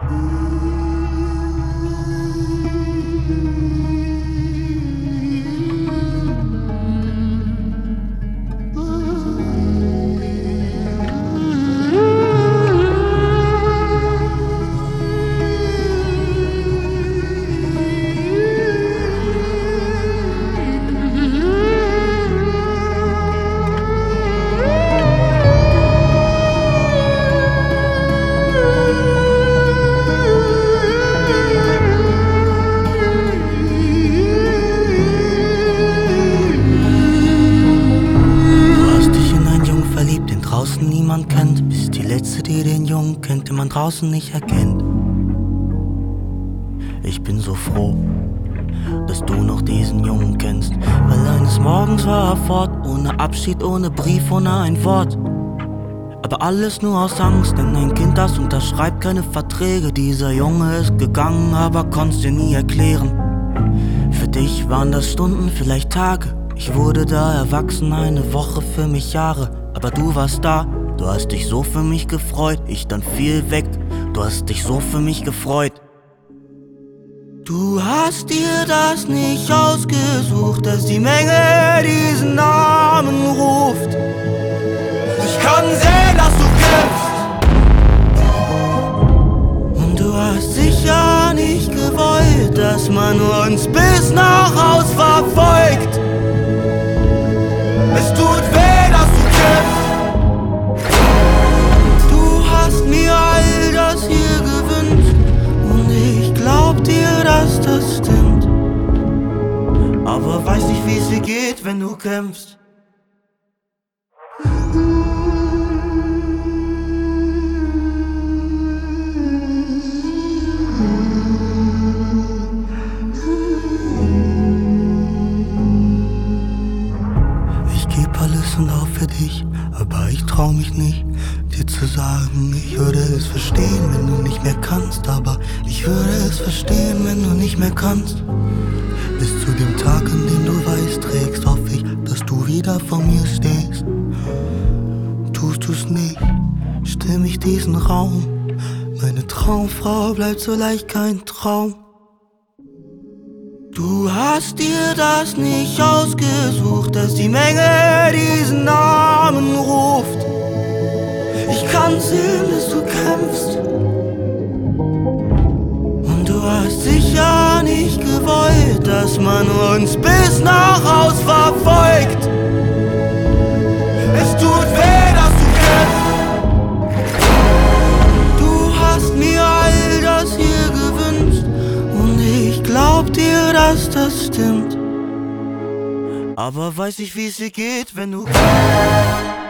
Draußen niemand kennt, bist die Letzte, die den Jungen kennt, den man draußen nicht erkennt. Ich bin so froh, dass du noch diesen Jungen kennst, weil eines Morgens war er fort, ohne Abschied, ohne Brief, ohne ein Wort. Aber alles nur aus Angst, denn ein Kind, das unterschreibt keine Verträge. Dieser Junge ist gegangen, aber konnt's dir nie erklären. Für dich waren das Stunden, vielleicht Tage. Ich wurde da erwachsen, eine Woche, für mich Jahre. Aber du warst da, du hast dich so für mich gefreut. Ich dann viel weg, du hast dich so für mich gefreut. Du hast dir das nicht ausgesucht, dass die Menge diesen Namen ruft. Ich kann sehen, dass du kämpfst. Und du hast sicher nicht gewollt, dass man uns bis nach Haus verfolgt. Es tut weh, dass du kämpfst. Du hast mir all das hier gewünscht und ich glaub dir, dass das stimmt. Aber weiß nicht, wie es dir geht, wenn du kämpfst. Alles und auch für dich, aber ich trau mich nicht, dir zu sagen, ich würde es verstehen, wenn du nicht mehr kannst, aber ich würde es verstehen, wenn du nicht mehr kannst. Bis zu dem Tag, an dem du weiß trägst, hoffe ich, dass du wieder vor mir stehst. Tust du's nicht, stimm ich diesen Raum, meine Traumfrau bleibt so leicht kein Traum. Du hast dir das nicht ausgesucht, dass die Menge diesen Namen ruft. Ich kann sehen, dass du kämpfst. Und du hast sicher nicht gewollt, dass man uns bis nach Haus verfolgt. Es tut weh, dass du kämpfst. Du hast mir all das hier gewünscht und ich glaub dir, dass das stimmt. Aber weiß nicht, wie es dir geht, wenn du